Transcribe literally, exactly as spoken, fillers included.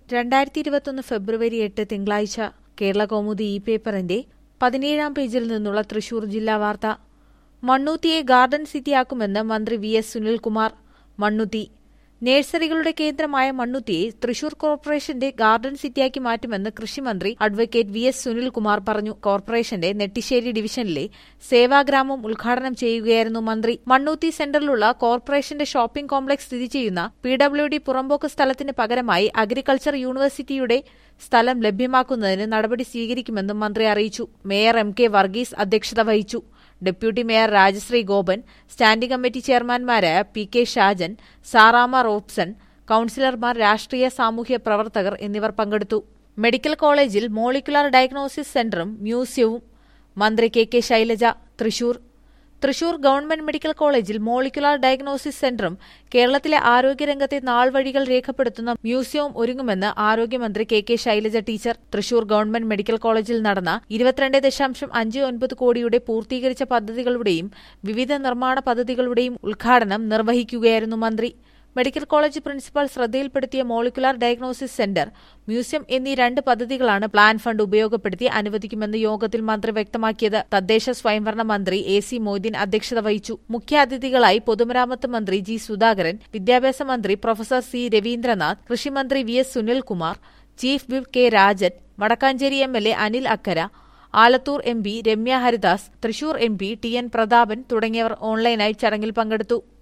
രണ്ടായിരത്തി ഇരുപത്തൊന്ന് ഫെബ്രുവരി എട്ട് തിങ്കളാഴ്ച കേരളകൗമുദി ഇ പേപ്പറിന്റെ പതിനേഴാം പേജിൽ നിന്നുള്ള തൃശൂർ ജില്ലാ വാർത്ത. മണ്ണുത്തിയെ ഗാർഡൻ സിറ്റിയാക്കുമെന്ന് മന്ത്രി വി എസ് സുനിൽകുമാർ. മണ്ണുത്തി നഴ്സറികളുടെ കേന്ദ്രമായ മണ്ണുത്തിയെ തൃശൂർ കോർപ്പറേഷന്റെ ഗാർഡൻ സിറ്റിയാക്കി മാറ്റുമെന്ന് കൃഷിമന്ത്രി അഡ്വക്കേറ്റ് വി എസ് സുനിൽകുമാർ പറഞ്ഞു. കോർപ്പറേഷന്റെ നെട്ടിശ്ശേരി ഡിവിഷനിലെ സേവാഗ്രാമം ഉദ്ഘാടനം ചെയ്യുകയായിരുന്നു മന്ത്രി. മണ്ണുത്തി സെന്ററിലുള്ള കോർപ്പറേഷന്റെ ഷോപ്പിംഗ് കോംപ്ലക്സ് സ്ഥിതി ചെയ്യുന്ന പി ഡബ്ല്യു ഡി പുറമ്പോക്ക് സ്ഥലത്തിന് പകരമായി അഗ്രികൾച്ചർ യൂണിവേഴ്സിറ്റിയുടെ സ്ഥലം ലഭ്യമാക്കുന്നതിന് നടപടി സ്വീകരിക്കുമെന്നും മന്ത്രി അറിയിച്ചു. മേയർ എം കെ വർഗീസ് അധ്യക്ഷത വഹിച്ചു. Deputy mayor Rajasree Gopan, standing committee ചെയർമാൻമാരായ P K Shajan, Sarama Robson, കൌൺസിലർമാർ, രാഷ്ട്രീയ സാമൂഹ്യ പ്രവർത്തകർ എന്നിവർ പങ്കെടുത്തു. മെഡിക്കൽ കോളേജിൽ മോളിക്കുലർ ഡയഗ്നോസിസ് സെന്ററും മ്യൂസിയവും മന്ത്രി K K Shailaja. Thrissur Thrissur government medical കോളേജിൽ മോളിക്കുലർ ഡയഗ്നോസിസ് സെന്ററും കേരളത്തിലെ ആരോഗ്യരംഗത്തെ നാൾവഴികൾ രേഖപ്പെടുത്തുന്ന മ്യൂസിയവും ഒരുങ്ങുമെന്ന് ആരോഗ്യമന്ത്രി K K Shailaja teacher. Thrissur government medical കോളേജിൽ നടന്ന ഇരുപത്തിരണ്ട് ദശാംശം അഞ്ച് ഒൻപത് കോടിയുടെ പൂർത്തീകരിച്ച പദ്ധതികളുടെയും വിവിധ നിർമ്മാണ പദ്ധതികളുടെയും ഉദ്ഘാടനം നിർവഹിക്കുകയായിരുന്നു മന്ത്രി. മെഡിക്കൽ കോളേജ് പ്രിൻസിപ്പൽ ശ്രദ്ധയിൽപ്പെടുത്തിയ മോളിക്കുലർ ഡയഗ്നോസിസ് സെന്റർ, മ്യൂസിയം എന്നീ രണ്ട് പദ്ധതികളാണ് പ്ലാൻ ഫണ്ട് ഉപയോഗപ്പെടുത്തി അനുവദിക്കുമെന്ന് യോഗത്തിൽ മന്ത്രി വ്യക്തമാക്കിയത്. തദ്ദേശ സ്വയംഭരണ മന്ത്രി എ സി മൊയ്തീൻ അധ്യക്ഷത വഹിച്ചു. മുഖ്യാതിഥികളായി പൊതുമരാമത്ത് മന്ത്രി ജി സുധാകരൻ, വിദ്യാഭ്യാസ മന്ത്രി പ്രൊഫസർ സി രവീന്ദ്രനാഥ്, കൃഷിമന്ത്രി V S Sunilkumar, chief whip K Rajan, Wadakkanchery M L A Anil Akkara, Alathur M P Ramya Haridas, Thrissur M P T N Prathapan തുടങ്ങിയവർ ഓൺലൈനായി ചടങ്ങിൽ പങ്കെടുത്തു.